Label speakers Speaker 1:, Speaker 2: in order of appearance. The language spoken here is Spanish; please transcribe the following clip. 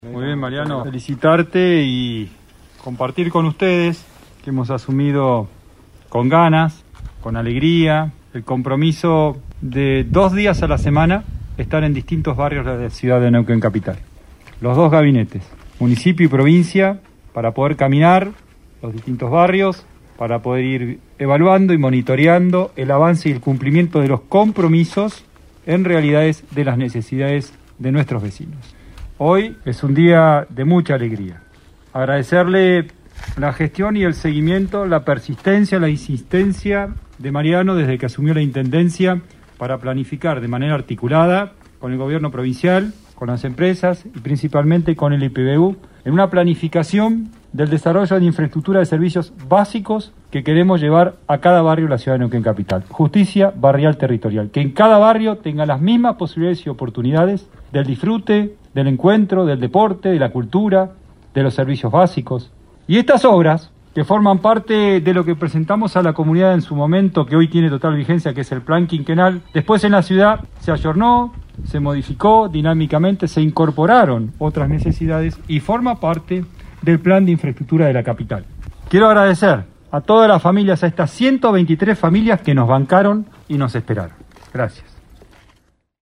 Speaker 1: Muy bien, Mariano, felicitarte y compartir con ustedes que hemos asumido con ganas, con alegría, el compromiso de 2 días a la semana estar en distintos barrios de la ciudad de Neuquén Capital. Los 2 gabinetes, municipio y provincia, para poder caminar los distintos barrios, para poder ir evaluando y monitoreando el avance y el cumplimiento de los compromisos en realidades de las necesidades de nuestros vecinos. Hoy es un día de mucha alegría. Agradecerle la gestión y el seguimiento, la persistencia, la insistencia de Mariano desde que asumió la intendencia para planificar de manera articulada con el gobierno provincial, con las empresas y principalmente con el IPBU, en una planificación del desarrollo de infraestructura de servicios básicos que queremos llevar a cada barrio de la ciudad de Neuquén Capital. Justicia barrial territorial, que en cada barrio tenga las mismas posibilidades y oportunidades del disfrute, del encuentro, del deporte, de la cultura, de los servicios básicos. Y estas obras, que forman parte de lo que presentamos a la comunidad en su momento, que hoy tiene total vigencia, que es el plan quinquenal, después en la ciudad se ayornó, se modificó dinámicamente, se incorporaron otras necesidades y forma parte del plan de infraestructura de la capital. Quiero agradecer a todas las familias, a estas 123 familias que nos bancaron y nos esperaron. Gracias.